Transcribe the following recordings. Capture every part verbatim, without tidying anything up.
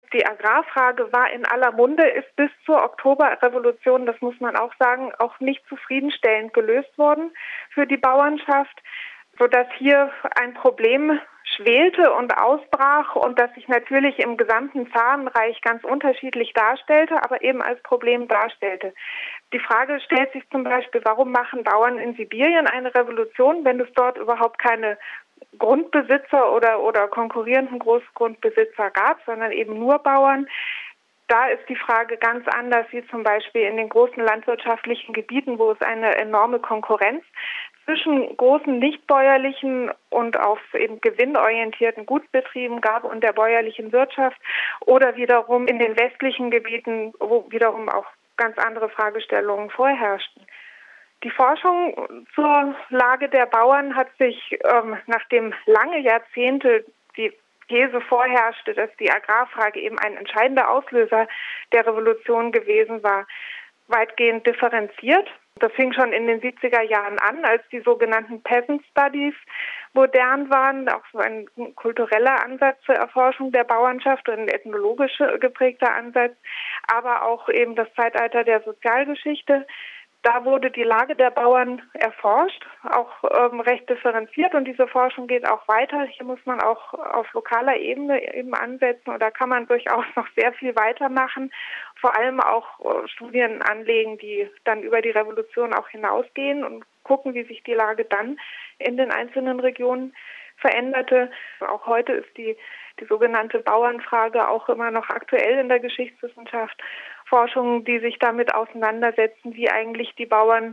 Die Agrarfrage war in aller Munde, ist bis zur Oktoberrevolution, das muss man auch sagen, auch nicht zufriedenstellend gelöst worden für die Bauernschaft, sodass hier ein Problem schwelte und ausbrach und das sich natürlich im gesamten Zarenreich ganz unterschiedlich darstellte, aber eben als Problem darstellte. Die Frage stellt sich zum Beispiel, warum machen Bauern in Sibirien eine Revolution, wenn es dort überhaupt keine Grundbesitzer oder, oder konkurrierenden Großgrundbesitzer gab, sondern eben nur Bauern. Da ist die Frage ganz anders, wie zum Beispiel in den großen landwirtschaftlichen Gebieten, wo es eine enorme Konkurrenz zwischen großen nichtbäuerlichen und auf eben gewinnorientierten Gutsbetrieben gab und der bäuerlichen Wirtschaft oder wiederum in den westlichen Gebieten, wo wiederum auch ganz andere Fragestellungen vorherrschten. Die Forschung zur Lage der Bauern hat sich, ähm, nachdem lange Jahrzehnte die These vorherrschte, dass die Agrarfrage eben ein entscheidender Auslöser der Revolution gewesen war, weitgehend differenziert. Das fing schon in den siebziger Jahren an, als die sogenannten Peasant Studies modern waren, auch so ein kultureller Ansatz zur Erforschung der Bauernschaft und ein ethnologisch geprägter Ansatz, aber auch eben das Zeitalter der Sozialgeschichte. Da wurde die Lage der Bauern erforscht, auch ähm, recht differenziert, und diese Forschung geht auch weiter. Hier muss man auch auf lokaler Ebene eben ansetzen, und da kann man durchaus noch sehr viel weitermachen, vor allem auch äh, Studien anlegen, die dann über die Revolution auch hinausgehen und gucken, wie sich die Lage dann in den einzelnen Regionen veränderte. Auch heute ist die, die sogenannte Bauernfrage auch immer noch aktuell in der Geschichtswissenschaft. Forschungen, die sich damit auseinandersetzen, wie eigentlich die Bauern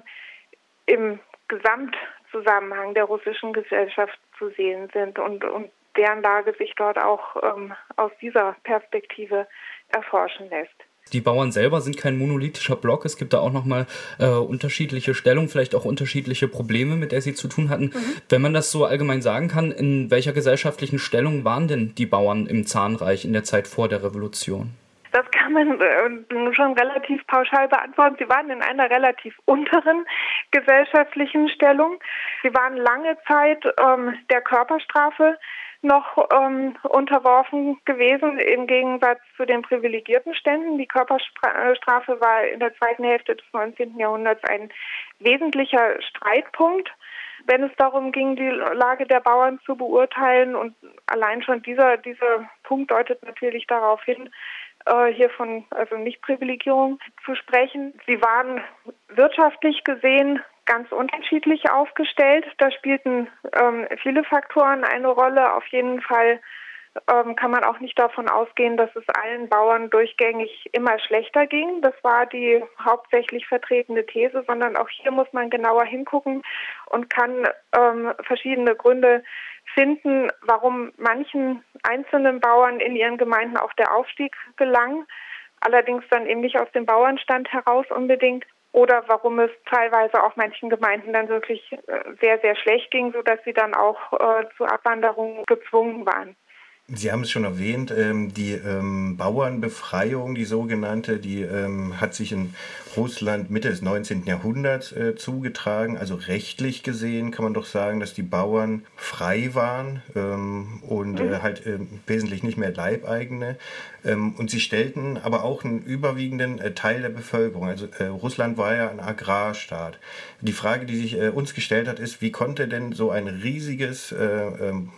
im Gesamtzusammenhang der russischen Gesellschaft zu sehen sind und, und deren Lage sich dort auch ähm, aus dieser Perspektive erforschen lässt. Die Bauern selber sind kein monolithischer Block. Es gibt da auch nochmal äh, unterschiedliche Stellungen, vielleicht auch unterschiedliche Probleme, mit der sie zu tun hatten. Mhm. Wenn man das so allgemein sagen kann, in welcher gesellschaftlichen Stellung waren denn die Bauern im Zarenreich in der Zeit vor der Revolution? Das kann man äh, schon relativ pauschal beantworten. Sie waren in einer relativ unteren gesellschaftlichen Stellung. Sie waren lange Zeit ähm, der Körperstrafe noch ähm, unterworfen gewesen, im Gegensatz zu den privilegierten Ständen. Die Körperstrafe war in der zweiten Hälfte des neunzehnten Jahrhunderts ein wesentlicher Streitpunkt, wenn es darum ging, die Lage der Bauern zu beurteilen. Und allein schon dieser, dieser Punkt deutet natürlich darauf hin, äh, hier von also Nichtprivilegierung zu sprechen. Sie waren wirtschaftlich gesehen ganz unterschiedlich aufgestellt. Da spielten ähm, viele Faktoren eine Rolle. Auf jeden Fall ähm, kann man auch nicht davon ausgehen, dass es allen Bauern durchgängig immer schlechter ging. Das war die hauptsächlich vertretene These, sondern auch hier muss man genauer hingucken und kann ähm, verschiedene Gründe finden, warum manchen einzelnen Bauern in ihren Gemeinden auch der Aufstieg gelang, allerdings dann eben nicht aus dem Bauernstand heraus unbedingt. Oder warum es teilweise auch manchen Gemeinden dann wirklich sehr, sehr schlecht ging, sodass sie dann auch äh, zur Abwanderung gezwungen waren. Sie haben es schon erwähnt, ähm, die ähm, Bauernbefreiung, die sogenannte, die ähm, hat sich in Russland Mitte des neunzehnten Jahrhunderts äh, zugetragen. Also rechtlich gesehen kann man doch sagen, dass die Bauern frei waren ähm, und mhm. äh, halt äh, wesentlich nicht mehr Leibeigene. Ähm, und sie stellten aber auch einen überwiegenden äh, Teil der Bevölkerung. Also äh, Russland war ja ein Agrarstaat. Die Frage, die sich äh, uns gestellt hat, ist, wie konnte denn so ein riesiges äh, ähm,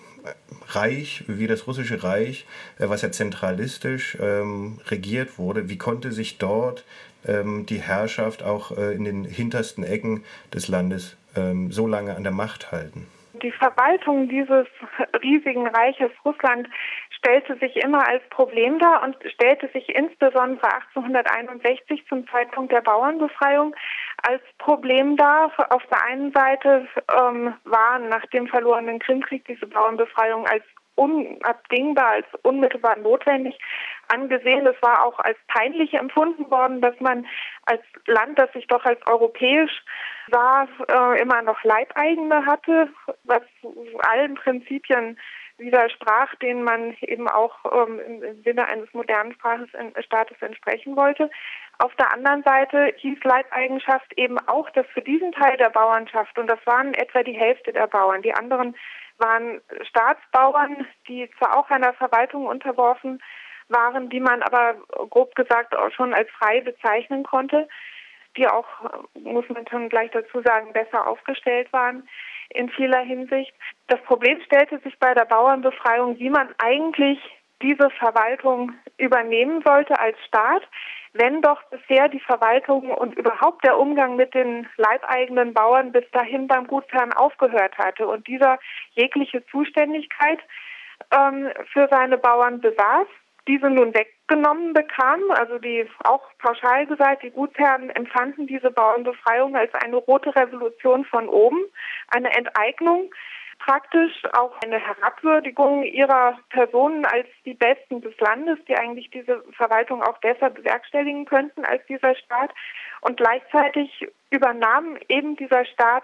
Reich, wie das russische Reich, was ja zentralistisch ähm, regiert wurde, wie konnte sich dort ähm, die Herrschaft auch äh, in den hintersten Ecken des Landes ähm, so lange an der Macht halten? Die Verwaltung dieses riesigen Reiches Russland stellte sich immer als Problem dar und stellte sich insbesondere achtzehnhunderteinundsechzig zum Zeitpunkt der Bauernbefreiung als Problem dar. Auf der einen Seite ähm, war nach dem verlorenen Krimkrieg diese Bauernbefreiung als unabdingbar, als unmittelbar notwendig angesehen. Es war auch als peinlich empfunden worden, dass man als Land, das sich doch als europäisch sah, äh, immer noch Leibeigene hatte, was allen Prinzipien widersprach, denen man eben auch ähm, im Sinne eines modernen Staates entsprechen wollte. Auf der anderen Seite hieß Leibeigenschaft eben auch, dass für diesen Teil der Bauernschaft, und das waren etwa die Hälfte der Bauern, die anderen waren Staatsbauern, die zwar auch einer Verwaltung unterworfen waren, die man aber grob gesagt auch schon als frei bezeichnen konnte, die auch, muss man schon gleich dazu sagen, besser aufgestellt waren in vieler Hinsicht. Das Problem stellte sich bei der Bauernbefreiung, wie man eigentlich diese Verwaltung übernehmen sollte als Staat, wenn doch bisher die Verwaltung und überhaupt der Umgang mit den leibeigenen Bauern bis dahin beim Gutsherrn aufgehört hatte und dieser jegliche Zuständigkeit ähm, für seine Bauern besaß, diese nun weggenommen bekam. Also die, auch pauschal gesagt, die Gutsherren empfanden diese Bauernbefreiung als eine rote Revolution von oben, eine Enteignung, praktisch auch eine Herabwürdigung ihrer Personen als die Besten des Landes, die eigentlich diese Verwaltung auch besser bewerkstelligen könnten als dieser Staat. Und gleichzeitig übernahm eben dieser Staat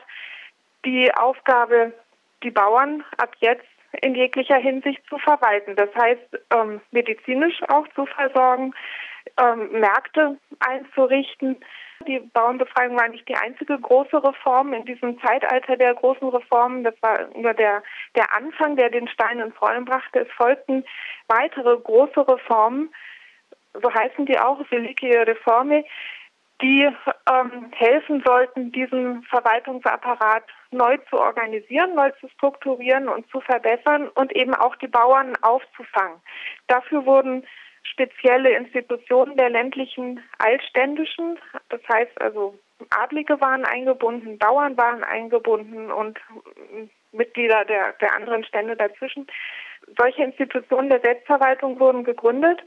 die Aufgabe, die Bauern ab jetzt in jeglicher Hinsicht zu verwalten. Das heißt, ähm, medizinisch auch zu versorgen, ähm, Märkte einzurichten. Die Bauernbefreiung war nicht die einzige große Reform in diesem Zeitalter der großen Reformen. Das war nur der, der Anfang, der den Stein ins Rollen brachte. Es folgten weitere große Reformen, so heißen die auch, Reliquie Reforme, die ähm, helfen sollten, diesen Verwaltungsapparat neu zu organisieren, neu zu strukturieren und zu verbessern und eben auch die Bauern aufzufangen. Dafür wurden spezielle Institutionen der ländlichen Altständischen, das heißt also Adlige waren eingebunden, Bauern waren eingebunden und Mitglieder der, der anderen Stände dazwischen. Solche Institutionen der Selbstverwaltung wurden gegründet,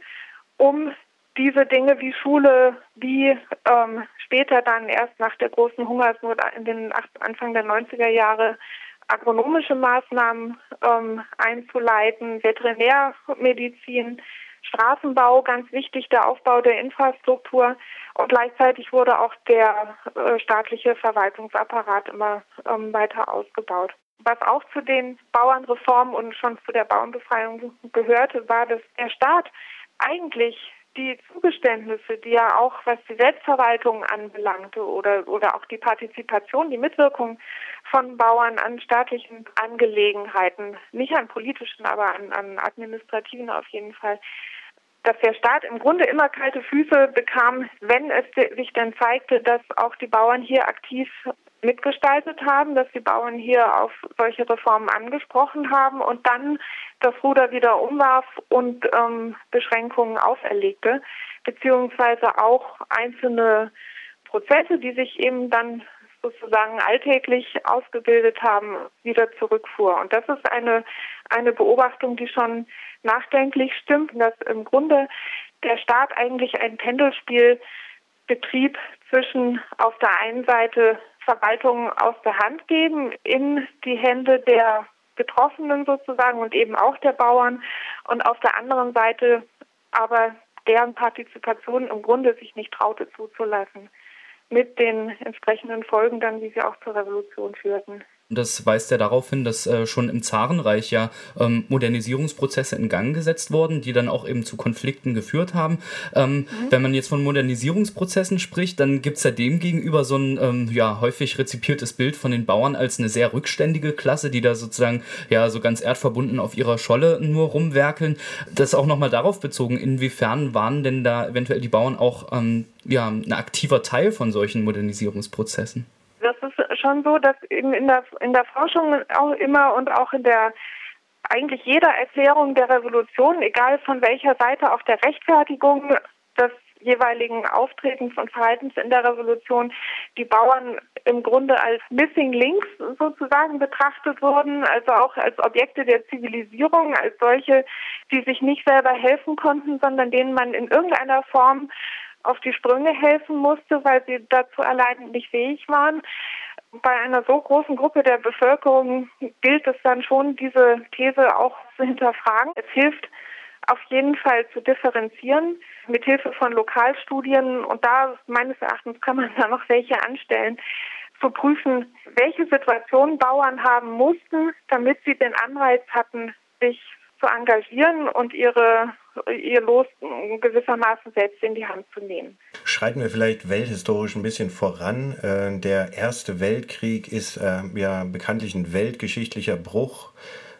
um diese Dinge wie Schule, wie ähm, später dann erst nach der großen Hungersnot in den Anfang der neunziger Jahre agronomische Maßnahmen ähm, einzuleiten, Veterinärmedizin, Straßenbau, ganz wichtig, der Aufbau der Infrastruktur, und gleichzeitig wurde auch der äh, staatliche Verwaltungsapparat immer ähm, weiter ausgebaut. Was auch zu den Bauernreformen und schon zu der Bauernbefreiung gehörte, war, dass der Staat eigentlich die Zugeständnisse, die ja auch, was die Selbstverwaltung anbelangte oder, oder auch die Partizipation, die Mitwirkung von Bauern an staatlichen Angelegenheiten, nicht an politischen, aber an, an administrativen auf jeden Fall, dass der Staat im Grunde immer kalte Füße bekam, wenn es sich dann zeigte, dass auch die Bauern hier aktiv mitgestaltet haben, dass die Bauern hier auf solche Reformen angesprochen haben und dann das Ruder wieder umwarf und ähm, Beschränkungen auferlegte, beziehungsweise auch einzelne Prozesse, die sich eben dann sozusagen alltäglich ausgebildet haben, wieder zurückfuhr. Und das ist eine, eine Beobachtung, die schon nachdenklich stimmt, dass im Grunde der Staat eigentlich ein Pendelspiel betrieb zwischen auf der einen Seite Verwaltung aus der Hand geben in die Hände der Betroffenen sozusagen und eben auch der Bauern und auf der anderen Seite aber deren Partizipation im Grunde sich nicht traute zuzulassen, mit den entsprechenden Folgen dann, wie sie auch zur Revolution führten. Das weist ja darauf hin, dass äh, schon im Zarenreich ja ähm, Modernisierungsprozesse in Gang gesetzt wurden, die dann auch eben zu Konflikten geführt haben. Ähm, mhm. Wenn man jetzt von Modernisierungsprozessen spricht, dann gibt es ja dem gegenüber so ein ähm, ja, häufig rezipiertes Bild von den Bauern als eine sehr rückständige Klasse, die da sozusagen ja so ganz erdverbunden auf ihrer Scholle nur rumwerkeln. Das auch nochmal darauf bezogen, inwiefern waren denn da eventuell die Bauern auch ähm, ja, ein aktiver Teil von solchen Modernisierungsprozessen? Das ist schon so, dass in, in, der, in der Forschung auch immer und auch in der eigentlich jeder Erklärung der Revolution, egal von welcher Seite, auch der Rechtfertigung des jeweiligen Auftretens und Verhaltens in der Revolution, die Bauern im Grunde als Missing Links sozusagen betrachtet wurden, also auch als Objekte der Zivilisierung, als solche, die sich nicht selber helfen konnten, sondern denen man in irgendeiner Form auf die Sprünge helfen musste, weil sie dazu allein nicht fähig waren. Bei einer so großen Gruppe der Bevölkerung gilt es dann schon, diese These auch zu hinterfragen. Es hilft auf jeden Fall zu differenzieren, mit Hilfe von Lokalstudien, und da meines Erachtens kann man da noch welche anstellen, zu prüfen, welche Situationen Bauern haben mussten, damit sie den Anreiz hatten, sich zu engagieren und ihre, ihr Los gewissermaßen selbst in die Hand zu nehmen. Schreiten wir vielleicht welthistorisch ein bisschen voran. Äh, der Erste Weltkrieg ist äh, ja bekanntlich ein weltgeschichtlicher Bruch.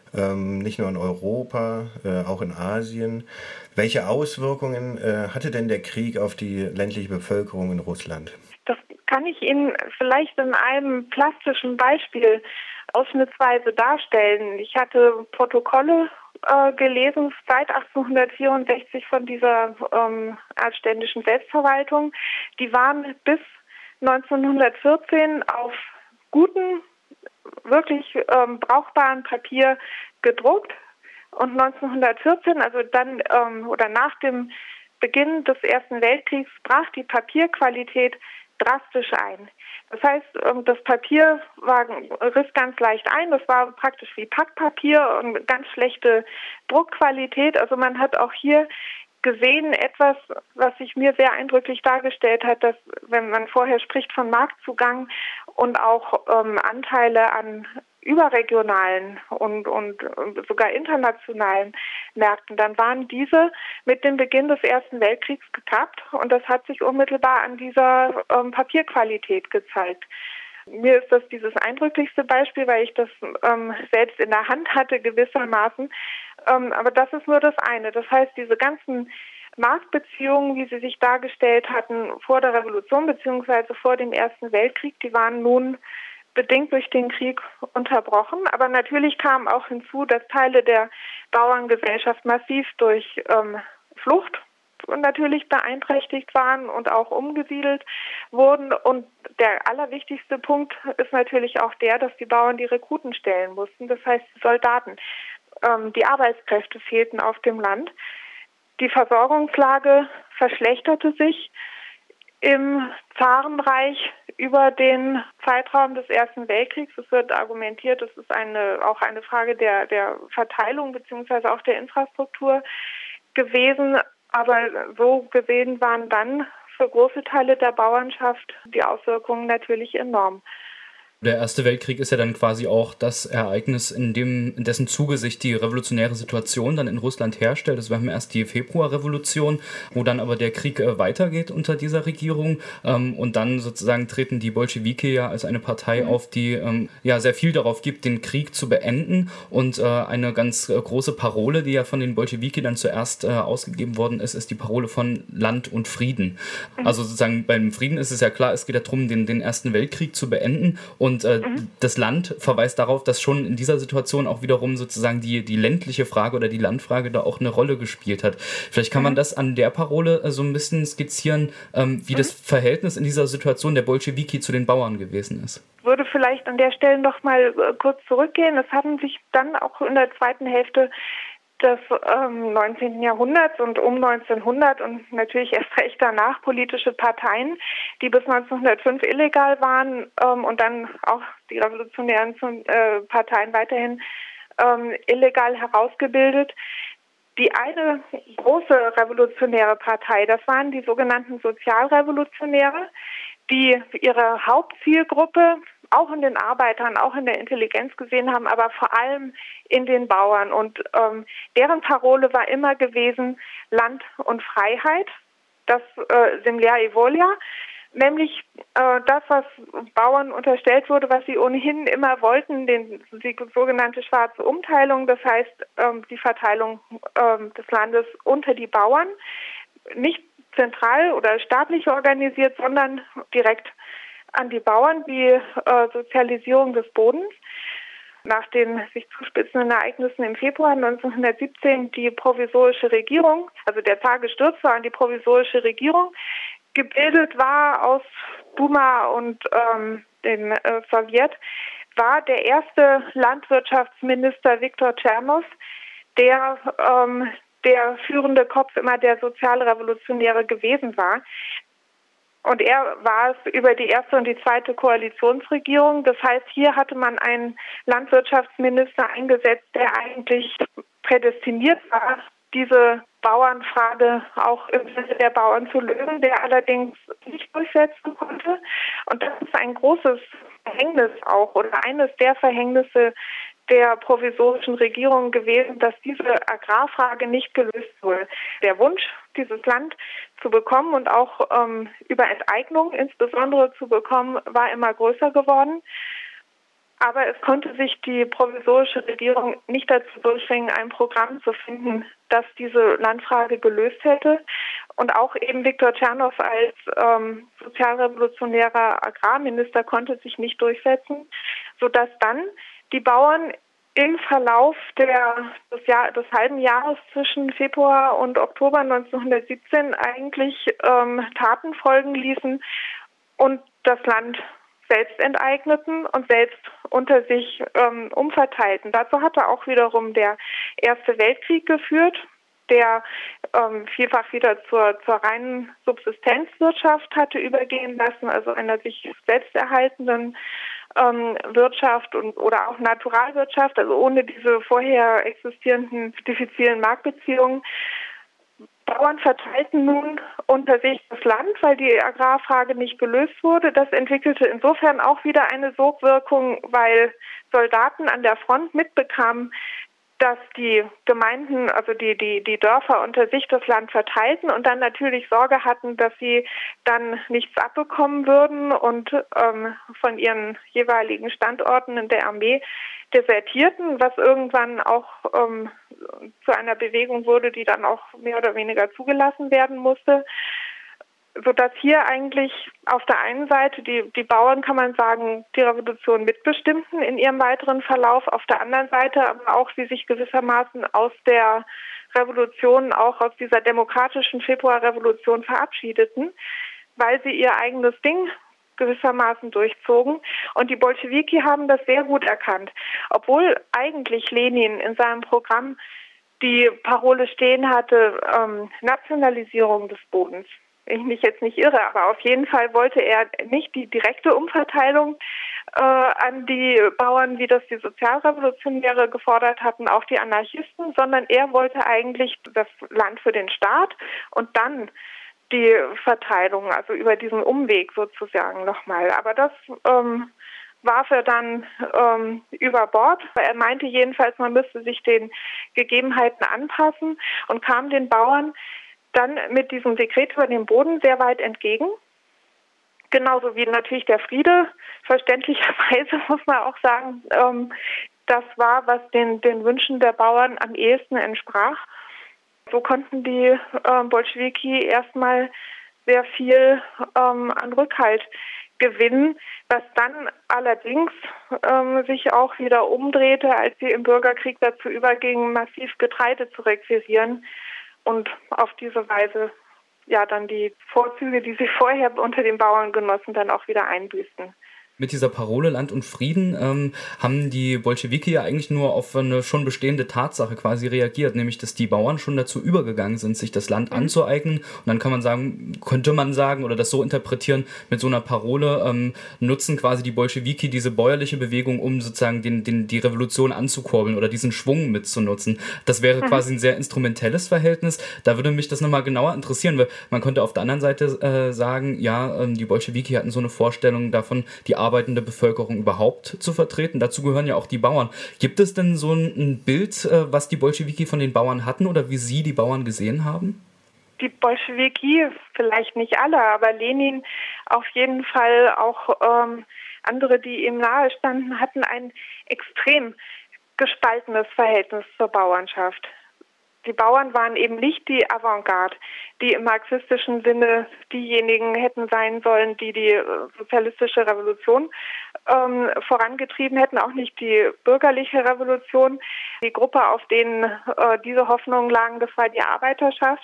ähm, nicht nur in Europa, äh, auch in Asien. Welche Auswirkungen äh, hatte denn der Krieg auf die ländliche Bevölkerung in Russland? Das kann ich Ihnen vielleicht in einem plastischen Beispiel ausschnittsweise darstellen. Ich hatte Protokolle äh, gelesen seit achtzehnhundertvierundsechzig von dieser ähm, erzständischen Selbstverwaltung. Die waren bis neunzehnhundertvierzehn auf guten, wirklich ähm, brauchbaren Papier gedruckt. Und neunzehnhundertvierzehn, also dann ähm, oder nach dem Beginn des Ersten Weltkriegs, brach die Papierqualität drastisch ein. Das heißt, das Papier war, riss ganz leicht ein. Das war praktisch wie Packpapier und ganz schlechte Druckqualität. Also man hat auch hier gesehen, etwas, was sich mir sehr eindrücklich dargestellt hat, dass, wenn man vorher spricht von Marktzugang und auch ähm, Anteile an überregionalen und, und sogar internationalen Märkten, dann waren diese mit dem Beginn des Ersten Weltkriegs gekappt und das hat sich unmittelbar an dieser ähm, Papierqualität gezeigt. Mir ist das dieses eindrücklichste Beispiel, weil ich das ähm, selbst in der Hand hatte gewissermaßen. Ähm, aber das ist nur das eine. Das heißt, diese ganzen Marktbeziehungen, wie sie sich dargestellt hatten vor der Revolution bzw. vor dem Ersten Weltkrieg, die waren nun bedingt durch den Krieg unterbrochen. Aber natürlich kam auch hinzu, dass Teile der Bauerngesellschaft massiv durch ähm, Flucht natürlich beeinträchtigt waren und auch umgesiedelt wurden. Und der allerwichtigste Punkt ist natürlich auch der, dass die Bauern die Rekruten stellen mussten, das heißt die Soldaten. Ähm, die Arbeitskräfte fehlten auf dem Land. Die Versorgungslage verschlechterte sich im Zarenreich über den Zeitraum des Ersten Weltkriegs. Es wird argumentiert, es ist eine, auch eine Frage der, der Verteilung bzw. auch der Infrastruktur gewesen. Aber so gesehen waren dann für große Teile der Bauernschaft die Auswirkungen natürlich enorm. Der Erste Weltkrieg ist ja dann quasi auch das Ereignis, in dem, in dessen Zuge sich die revolutionäre Situation dann in Russland herstellt. Also wir haben erst die Februarrevolution, wo dann aber der Krieg äh, weitergeht unter dieser Regierung. Ähm, und dann sozusagen treten die Bolschewiki ja als eine Partei mhm. auf, die ähm, ja sehr viel darauf gibt, den Krieg zu beenden. Und äh, eine ganz äh, große Parole, die ja von den Bolschewiki dann zuerst äh, ausgegeben worden ist, ist die Parole von Land und Frieden. Mhm. Also sozusagen beim Frieden ist es ja klar, es geht ja darum, den, den Ersten Weltkrieg zu beenden. Und Und äh, mhm. das Land verweist darauf, dass schon in dieser Situation auch wiederum sozusagen die, die ländliche Frage oder die Landfrage da auch eine Rolle gespielt hat. Vielleicht kann mhm. man das an der Parole äh, so ein bisschen skizzieren, ähm, wie mhm. das Verhältnis in dieser Situation der Bolschewiki zu den Bauern gewesen ist. Ich würde vielleicht an der Stelle noch mal äh, kurz zurückgehen. Es haben sich dann auch in der zweiten Hälfte des ähm, neunzehnten Jahrhunderts und um neunzehnhundert und natürlich erst recht danach politische Parteien, die bis neunzehnhundertfünf illegal waren ähm, und dann auch die revolutionären äh, Parteien weiterhin ähm, illegal herausgebildet. Die eine große revolutionäre Partei, das waren die sogenannten Sozialrevolutionäre, die ihre Hauptzielgruppe auch in den Arbeitern, auch in der Intelligenz gesehen haben, aber vor allem in den Bauern. Und ähm, deren Parole war immer gewesen Land und Freiheit, das äh, Zemlya i Volya, nämlich äh, das, was Bauern unterstellt wurde, was sie ohnehin immer wollten, den, die sogenannte schwarze Umteilung, das heißt ähm, die Verteilung ähm, des Landes unter die Bauern, nicht zentral oder staatlich organisiert, sondern direkt an die Bauern, die äh, Sozialisierung des Bodens. Nach den sich zuspitzenden Ereignissen im Februar neunzehnhundertsiebzehn die provisorische Regierung, also der Zar gestürzt war und die provisorische Regierung gebildet war aus Duma und ähm, den äh, Sowjet, war der erste Landwirtschaftsminister Viktor Tschernow, der ähm, der führende Kopf immer der Sozialrevolutionäre gewesen war. Und er war es über die erste und die zweite Koalitionsregierung. Das heißt, hier hatte man einen Landwirtschaftsminister eingesetzt, der eigentlich prädestiniert war, diese Bauernfrage auch im Sinne der Bauern zu lösen, der allerdings nicht durchsetzen konnte. Und das ist ein großes Verhängnis auch oder eines der Verhängnisse der provisorischen Regierung gewesen, dass diese Agrarfrage nicht gelöst wurde. Der Wunsch, dieses Land zu bekommen und auch ähm, über Enteignung insbesondere zu bekommen, war immer größer geworden. Aber es konnte sich die provisorische Regierung nicht dazu durchringen, ein Programm zu finden, das diese Landfrage gelöst hätte. Und auch eben Viktor Tschernow als ähm, sozialrevolutionärer Agrarminister konnte sich nicht durchsetzen, sodass dann die Bauern im Verlauf der, des, Jahr, des halben Jahres zwischen Februar und Oktober neunzehnhundertsiebzehn eigentlich ähm, Taten folgen ließen und das Land selbst enteigneten und selbst unter sich ähm, umverteilten. Dazu hatte auch wiederum der Erste Weltkrieg geführt, der ähm, vielfach wieder zur, zur reinen Subsistenzwirtschaft hatte übergehen lassen, also einer sich selbst erhaltenden ähm, Wirtschaft und oder auch Naturalwirtschaft, also ohne diese vorher existierenden diffizilen Marktbeziehungen. Bauern verteilten nun unter sich das Land, weil die Agrarfrage nicht gelöst wurde. Das entwickelte insofern auch wieder eine Sogwirkung, weil Soldaten an der Front mitbekamen, dass die Gemeinden, also die, die, die Dörfer unter sich das Land verteilten und dann natürlich Sorge hatten, dass sie dann nichts abbekommen würden und ähm, von ihren jeweiligen Standorten in der Armee desertierten, was irgendwann auch ähm, zu einer Bewegung wurde, die dann auch mehr oder weniger zugelassen werden musste, sodass hier eigentlich auf der einen Seite die, die Bauern, kann man sagen, die Revolution mitbestimmten in ihrem weiteren Verlauf, auf der anderen Seite aber auch sie sich gewissermaßen aus der Revolution, auch aus dieser demokratischen Februarrevolution verabschiedeten, weil sie ihr eigenes Ding gewissermaßen durchzogen. Und die Bolschewiki haben das sehr gut erkannt. Obwohl eigentlich Lenin in seinem Programm die Parole stehen hatte, ähm, Nationalisierung des Bodens. Ich mich jetzt nicht irre, aber auf jeden Fall wollte er nicht die direkte Umverteilung äh, an die Bauern, wie das die Sozialrevolutionäre gefordert hatten, auch die Anarchisten, sondern er wollte eigentlich das Land für den Staat und dann die Verteilung, also über diesen Umweg sozusagen nochmal. Aber das ähm, warf er dann ähm, über Bord. Er meinte jedenfalls, man müsste sich den Gegebenheiten anpassen und kam den Bauern dann mit diesem Dekret über den Boden sehr weit entgegen. Genauso wie natürlich der Friede, verständlicherweise muss man auch sagen, ähm, das war, was den, den Wünschen der Bauern am ehesten entsprach. So konnten die äh, Bolschewiki erstmal sehr viel ähm, an Rückhalt gewinnen, was dann allerdings ähm, sich auch wieder umdrehte, als sie im Bürgerkrieg dazu übergingen, massiv Getreide zu requirieren und auf diese Weise ja dann die Vorzüge, die sie vorher unter den Bauern genossen, dann auch wieder einbüßten. Mit dieser Parole Land und Frieden ähm, haben die Bolschewiki ja eigentlich nur auf eine schon bestehende Tatsache quasi reagiert, nämlich dass die Bauern schon dazu übergegangen sind, sich das Land mhm. anzueignen. Und dann kann man sagen, könnte man sagen oder das so interpretieren, mit so einer Parole ähm, nutzen quasi die Bolschewiki diese bäuerliche Bewegung, um sozusagen den, den, die Revolution anzukurbeln oder diesen Schwung mitzunutzen. Das wäre mhm. quasi ein sehr instrumentelles Verhältnis. Da würde mich das nochmal genauer interessieren, weil man könnte auf der anderen Seite äh, sagen, ja, ähm, die Bolschewiki hatten so eine Vorstellung davon, die arbeitende Bevölkerung überhaupt zu vertreten. Dazu gehören ja auch die Bauern. Gibt es denn so ein Bild, was die Bolschewiki von den Bauern hatten oder wie sie die Bauern gesehen haben? Die Bolschewiki, vielleicht nicht alle, aber Lenin auf jeden Fall, auch ähm, andere, die ihm nahe standen, hatten ein extrem gespaltenes Verhältnis zur Bauernschaft. Die Bauern waren eben nicht die Avantgarde, die im marxistischen Sinne diejenigen hätten sein sollen, die die äh, sozialistische Revolution ähm, vorangetrieben hätten, auch nicht die bürgerliche Revolution. Die Gruppe, auf denen äh, diese Hoffnungen lagen, das war die Arbeiterschaft.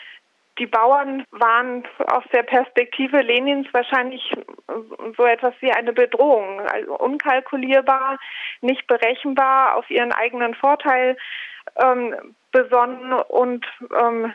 Die Bauern waren aus der Perspektive Lenins wahrscheinlich so etwas wie eine Bedrohung, also unkalkulierbar, nicht berechenbar, auf ihren eigenen Vorteil ähm, besonnen und ähm,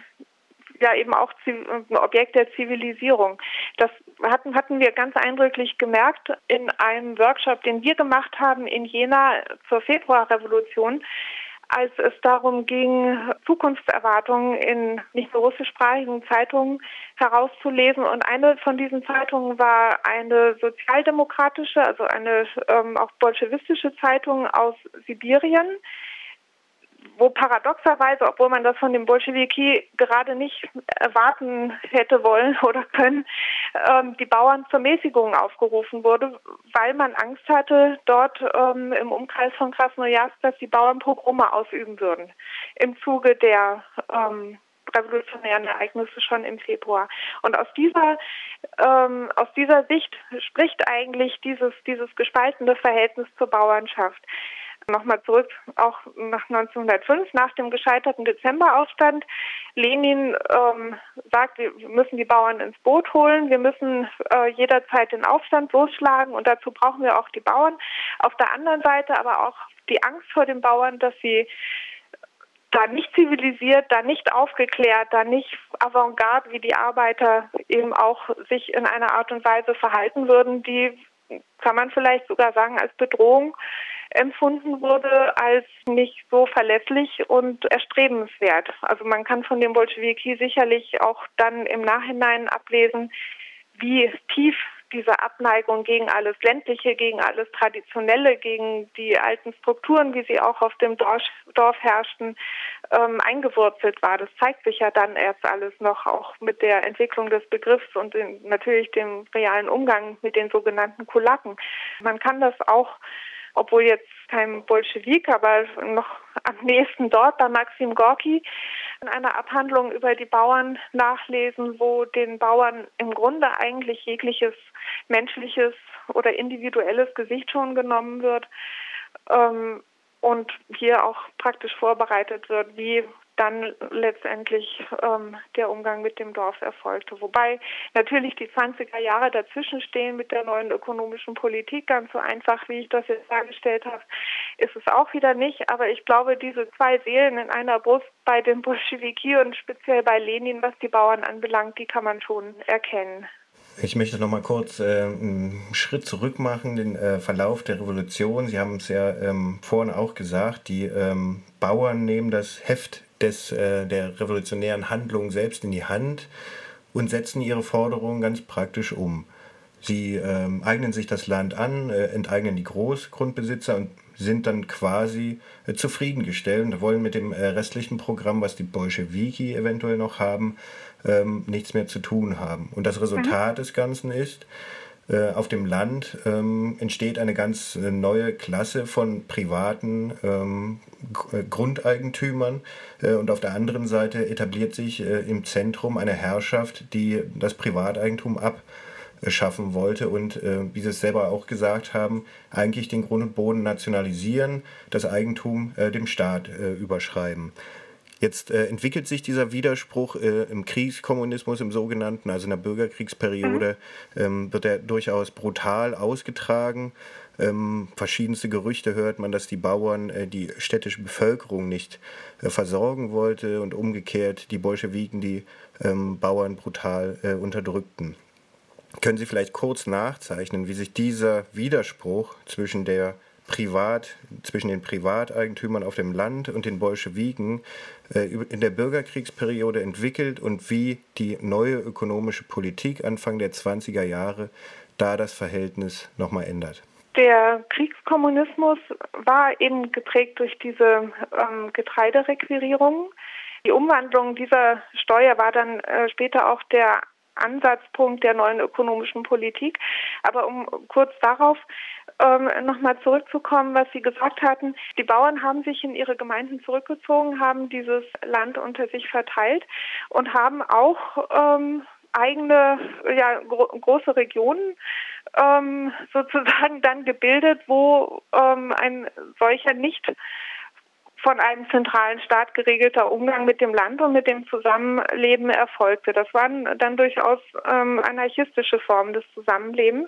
ja eben auch ein Objekt der Zivilisierung. Das hatten, hatten wir ganz eindrücklich gemerkt in einem Workshop, den wir gemacht haben in Jena zur Februarrevolution, als es darum ging, Zukunftserwartungen in nicht nur russischsprachigen Zeitungen herauszulesen. Und eine von diesen Zeitungen war eine sozialdemokratische, also eine ähm, auch bolschewistische Zeitung aus Sibirien, wo paradoxerweise, obwohl man das von den Bolschewiki gerade nicht erwarten hätte wollen oder können, ähm, die Bauern zur Mäßigung aufgerufen wurde, weil man Angst hatte, dort ähm, im Umkreis von Krasnojarsk, dass die Bauern Pogrome ausüben würden im Zuge der ähm, revolutionären Ereignisse schon im Februar. Und aus dieser ähm, aus dieser Sicht spricht eigentlich dieses dieses gespaltene Verhältnis zur Bauernschaft. Nochmal zurück, auch nach neunzehnhundertfünf, nach dem gescheiterten Dezemberaufstand. Lenin ähm, sagt, wir müssen die Bauern ins Boot holen, wir müssen äh, jederzeit den Aufstand losschlagen und dazu brauchen wir auch die Bauern. Auf der anderen Seite aber auch die Angst vor den Bauern, dass sie da nicht zivilisiert, da nicht aufgeklärt, da nicht avantgarde wie die Arbeiter eben auch sich in einer Art und Weise verhalten würden, die, kann man vielleicht sogar sagen, als Bedrohung empfunden wurde, als nicht so verlässlich und erstrebenswert. Also man kann von den Bolschewiki sicherlich auch dann im Nachhinein ablesen, wie tief diese Abneigung gegen alles Ländliche, gegen alles Traditionelle, gegen die alten Strukturen, wie sie auch auf dem Dorf, Dorf herrschten, ähm, eingewurzelt war. Das zeigt sich ja dann erst alles noch, auch mit der Entwicklung des Begriffs und den, natürlich dem realen Umgang mit den sogenannten Kulaken. Man kann das auch, obwohl jetzt kein Bolschewik, aber noch am nächsten dort bei Maxim Gorki in einer Abhandlung über die Bauern nachlesen, wo den Bauern im Grunde eigentlich jegliches menschliches oder individuelles Gesicht schon genommen wird ähm, und hier auch praktisch vorbereitet wird, wie dann letztendlich ähm, der Umgang mit dem Dorf erfolgte. Wobei natürlich die zwanziger Jahre dazwischen stehen mit der neuen ökonomischen Politik. Ganz so einfach, wie ich das jetzt dargestellt habe, ist es auch wieder nicht. Aber ich glaube, diese zwei Seelen in einer Brust bei den Bolschewiki und speziell bei Lenin, was die Bauern anbelangt, die kann man schon erkennen. Ich möchte noch mal kurz äh, einen Schritt zurück machen, den äh, Verlauf der Revolution. Sie haben es ja ähm, vorhin auch gesagt, die ähm, Bauern nehmen das Heft des, äh, der revolutionären Handlung selbst in die Hand und setzen ihre Forderungen ganz praktisch um. Sie ähm, eignen sich das Land an, äh, enteignen die Großgrundbesitzer und sind dann quasi äh, zufriedengestellt und wollen mit dem äh, restlichen Programm, was die Bolschewiki eventuell noch haben, ähm, nichts mehr zu tun haben. Und das Resultat mhm. des Ganzen ist, äh, auf dem Land ähm, entsteht eine ganz äh, neue Klasse von privaten ähm, G- äh, Grundeigentümern äh, und auf der anderen Seite etabliert sich äh, im Zentrum eine Herrschaft, die das Privateigentum ab schaffen wollte und, äh, wie Sie es selber auch gesagt haben, eigentlich den Grund und Boden nationalisieren, das Eigentum äh, dem Staat äh, überschreiben. Jetzt äh, entwickelt sich dieser Widerspruch äh, im Kriegskommunismus, im sogenannten, also in der Bürgerkriegsperiode, ähm, wird er durchaus brutal ausgetragen. Ähm, verschiedenste Gerüchte hört man, dass die Bauern äh, die städtische Bevölkerung nicht äh, versorgen wollte und umgekehrt die Bolschewiken die ähm, Bauern brutal äh, unterdrückten. Können Sie vielleicht kurz nachzeichnen, wie sich dieser Widerspruch zwischen der Privat, zwischen den Privateigentümern auf dem Land und den Bolschewiken äh, in der Bürgerkriegsperiode entwickelt und wie die neue ökonomische Politik Anfang der zwanziger Jahre da das Verhältnis nochmal ändert? Der Kriegskommunismus war eben geprägt durch diese ähm, Getreiderequirierung. Die Umwandlung dieser Steuer war dann äh, später auch der Ansatzpunkt der neuen ökonomischen Politik. Aber um kurz darauf ähm, nochmal zurückzukommen, was Sie gesagt hatten, die Bauern haben sich in ihre Gemeinden zurückgezogen, haben dieses Land unter sich verteilt und haben auch ähm, eigene, ja, gro- große Regionen ähm, sozusagen dann gebildet, wo ähm, ein solcher nicht von einem zentralen Staat geregelter Umgang mit dem Land und mit dem Zusammenleben erfolgte. Das waren dann durchaus ähm, anarchistische Formen des Zusammenlebens.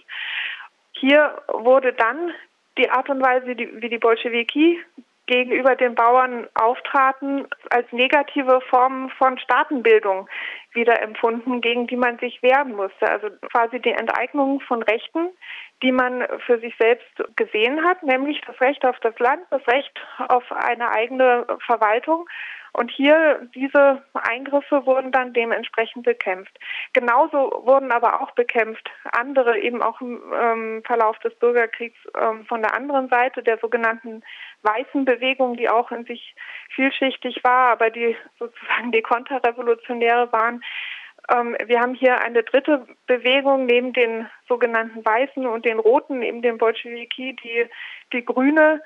Hier wurde dann die Art und Weise, die, wie die Bolschewiki gegenüber den Bauern auftraten, als negative Formen von Staatenbildung wieder empfunden, gegen die man sich wehren musste. Also quasi die Enteignung von Rechten, die man für sich selbst gesehen hat, nämlich das Recht auf das Land, das Recht auf eine eigene Verwaltung. Und hier, diese Eingriffe wurden dann dementsprechend bekämpft. Genauso wurden aber auch bekämpft andere, eben auch im ähm, Verlauf des Bürgerkriegs ähm, von der anderen Seite, der sogenannten weißen Bewegung, die auch in sich vielschichtig war, aber die sozusagen die Konterrevolutionäre waren, Ähm, wir haben hier eine dritte Bewegung neben den sogenannten Weißen und den Roten, neben den Bolschewiki, die, die grüne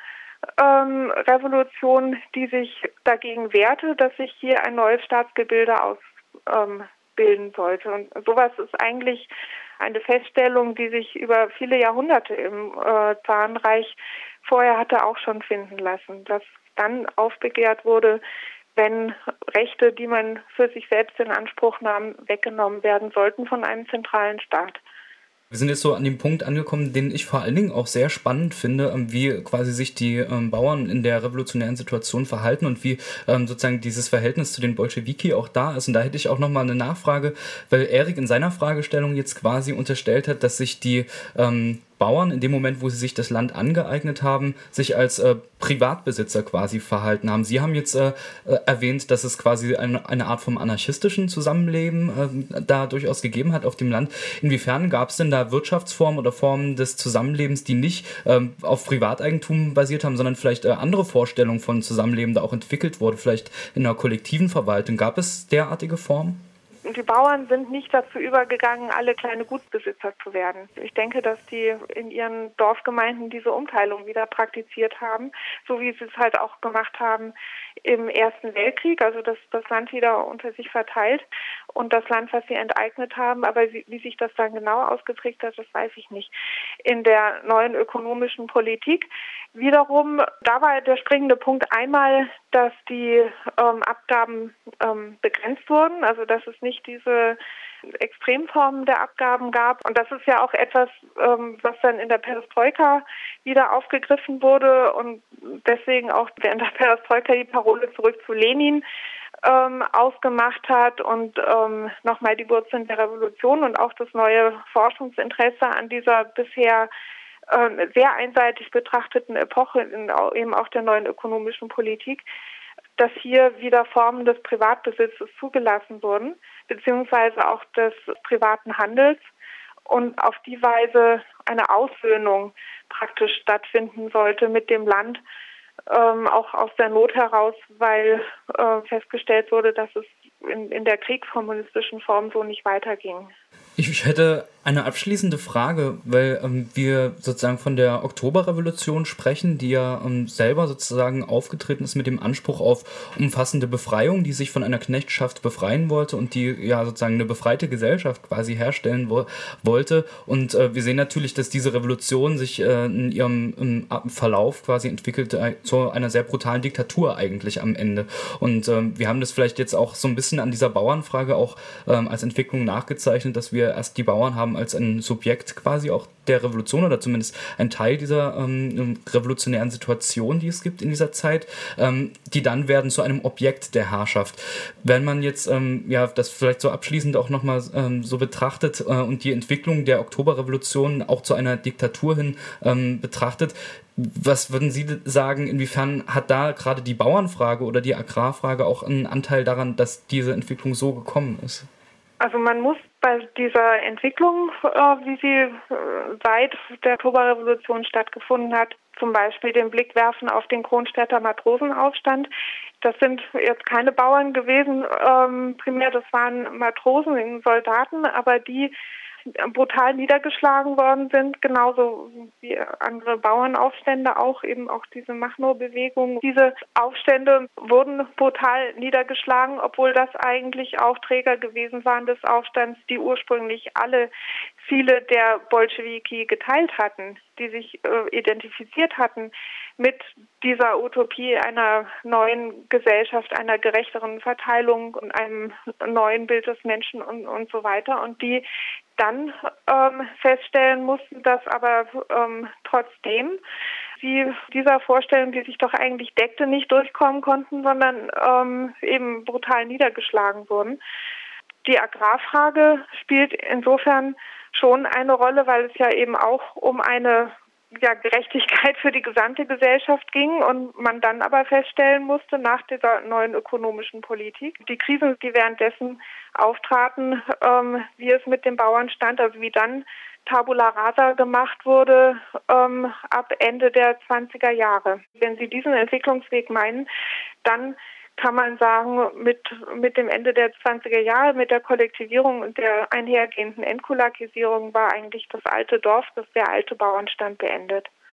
ähm, Revolution, die sich dagegen wehrte, dass sich hier ein neues Staatsgebilde ausbilden ähm, sollte. Und sowas ist eigentlich eine Feststellung, die sich über viele Jahrhunderte im äh, Zarenreich vorher hatte auch schon finden lassen, dass dann aufbegehrt wurde, wenn Rechte, die man für sich selbst in Anspruch nahm, weggenommen werden sollten von einem zentralen Staat. Wir sind jetzt so an dem Punkt angekommen, den ich vor allen Dingen auch sehr spannend finde, wie quasi sich die ähm, Bauern in der revolutionären Situation verhalten und wie ähm, sozusagen dieses Verhältnis zu den Bolschewiki auch da ist. Und da hätte ich auch nochmal eine Nachfrage, weil Erik in seiner Fragestellung jetzt quasi unterstellt hat, dass sich die ähm, Bauern in dem Moment, wo sie sich das Land angeeignet haben, sich als äh, Privatbesitzer quasi verhalten haben. Sie haben jetzt äh, erwähnt, dass es quasi eine, eine Art vom anarchistischen Zusammenleben äh, da durchaus gegeben hat auf dem Land. Inwiefern gab es denn da Wirtschaftsformen oder Formen des Zusammenlebens, die nicht ähm, auf Privateigentum basiert haben, sondern vielleicht äh, andere Vorstellungen von Zusammenleben da auch entwickelt wurde, vielleicht in einer kollektiven Verwaltung? Gab es derartige Formen? Die Bauern sind nicht dazu übergegangen, alle kleine Gutsbesitzer zu werden. Ich denke, dass die in ihren Dorfgemeinden diese Umteilung wieder praktiziert haben, so wie sie es halt auch gemacht haben im Ersten Weltkrieg, also das, das Land wieder unter sich verteilt und das Land, was sie enteignet haben. Aber wie, wie sich das dann genau ausgeprägt hat, das weiß ich nicht. In der neuen ökonomischen Politik wiederum, da war der springende Punkt einmal, dass die ähm, Abgaben ähm, begrenzt wurden, also dass es nicht diese Extremformen der Abgaben gab. Und das ist ja auch etwas, ähm, was dann in der Perestroika wieder aufgegriffen wurde und deswegen auch in der Perestroika die Parole zurück zu Lenin ähm, ausgemacht hat und ähm, nochmal die Wurzeln der Revolution und auch das neue Forschungsinteresse an dieser bisher äh, sehr einseitig betrachteten Epoche in eben auch der neuen ökonomischen Politik, dass hier wieder Formen des Privatbesitzes zugelassen wurden, beziehungsweise auch des privaten Handels und auf die Weise eine Aussöhnung praktisch stattfinden sollte mit dem Land, ähm, auch aus der Not heraus, weil äh, festgestellt wurde, dass es in, in der kriegskommunistischen Form so nicht weiterging. Ich hätte eine abschließende Frage, weil ähm, wir sozusagen von der Oktoberrevolution sprechen, die ja ähm, selber sozusagen aufgetreten ist mit dem Anspruch auf umfassende Befreiung, die sich von einer Knechtschaft befreien wollte und die ja sozusagen eine befreite Gesellschaft quasi herstellen wo- wollte. Und äh, wir sehen natürlich, dass diese Revolution sich äh, in ihrem im Verlauf quasi entwickelt äh, zu einer sehr brutalen Diktatur eigentlich am Ende. Und ähm, wir haben das vielleicht jetzt auch so ein bisschen an dieser Bauernfrage auch ähm, als Entwicklung nachgezeichnet, dass wir erst die Bauern haben als ein Subjekt quasi auch der Revolution oder zumindest ein Teil dieser ähm, revolutionären Situation, die es gibt in dieser Zeit, ähm, die dann werden zu einem Objekt der Herrschaft. Wenn man jetzt ähm, ja das vielleicht so abschließend auch nochmal ähm, so betrachtet äh, und die Entwicklung der Oktoberrevolution auch zu einer Diktatur hin ähm, betrachtet, was würden Sie sagen, inwiefern hat da gerade die Bauernfrage oder die Agrarfrage auch einen Anteil daran, dass diese Entwicklung so gekommen ist? Also man muss bei dieser Entwicklung, äh, wie sie äh, seit der Oktoberrevolution stattgefunden hat, zum Beispiel den Blick werfen auf den Kronstädter Matrosenaufstand. Das sind jetzt keine Bauern gewesen, ähm, primär das waren Matrosen, Soldaten, aber die brutal niedergeschlagen worden sind, genauso wie andere Bauernaufstände auch, eben auch diese Machno-Bewegung. Diese Aufstände wurden brutal niedergeschlagen, obwohl das eigentlich auch Träger gewesen waren des Aufstands, die ursprünglich alle Ziele der Bolschewiki geteilt hatten, die sich äh, identifiziert hatten mit dieser Utopie einer neuen Gesellschaft, einer gerechteren Verteilung und einem neuen Bild des Menschen und, und so weiter. Und die dann ähm, feststellen mussten, dass aber ähm, trotzdem sie dieser Vorstellung, die sich doch eigentlich deckte, nicht durchkommen konnten, sondern ähm, eben brutal niedergeschlagen wurden. Die Agrarfrage spielt insofern schon eine Rolle, weil es ja eben auch um eine ja, Gerechtigkeit für die gesamte Gesellschaft ging und man dann aber feststellen musste, nach dieser neuen ökonomischen Politik, die Krisen, die währenddessen auftraten, ähm, wie es mit den Bauern stand, also wie dann Tabula rasa gemacht wurde ähm, ab Ende der zwanziger Jahre. Wenn Sie diesen Entwicklungsweg meinen, dann kann man sagen, mit, mit dem Ende der zwanziger Jahre, mit der Kollektivierung und der einhergehenden Entkulakisierung war eigentlich das alte Dorf, das der alte Bauernstand beendet.